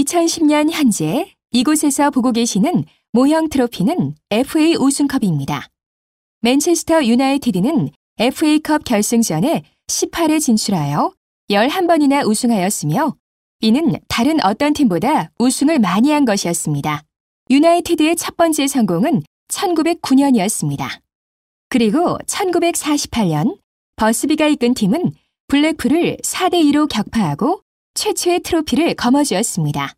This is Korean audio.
2010년 현재 이곳에서 보고 계시는 모형 트로피는 FA 우승컵입니다. 맨체스터 유나이티드는 FA컵 결승전에 18회 진출하여 11번이나 우승하였으며 이는 다른 어떤 팀보다 우승을 많이 한 것이었습니다. 유나이티드의 첫 번째 성공은 1909년이었습니다. 그리고 1948년 버스비가 이끈 팀은 블랙풀을 4대2로 격파하고 최초의 트로피를 거머쥐었습니다.